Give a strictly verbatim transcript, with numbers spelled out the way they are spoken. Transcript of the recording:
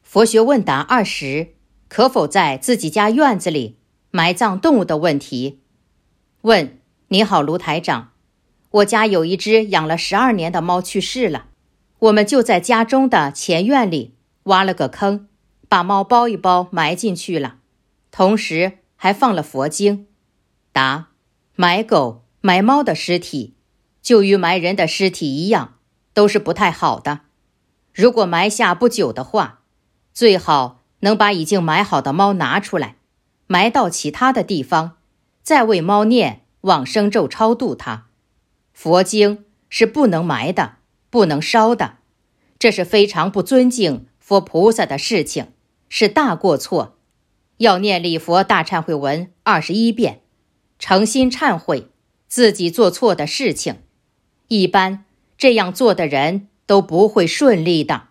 佛学问答二十，可否在自己家院子里埋葬动物的问题。问：你好，卢台长，我家有一只养了十二年的猫去世了，我们就在家中的前院里挖了个坑，把猫包一包埋进去了，同时还放了佛经。答：埋狗、埋猫的尸体，就与埋人的尸体一样，都是不太好的。如果埋下不久的话，最好能把已经埋好的猫拿出来，埋到其他的地方，再为猫念往生咒超度它。佛经是不能埋的，不能烧的，这是非常不尊敬佛菩萨的事情，是大过错。要念礼佛大忏悔文二十一遍，诚心忏悔自己做错的事情。一般这样做的人都不会顺利的。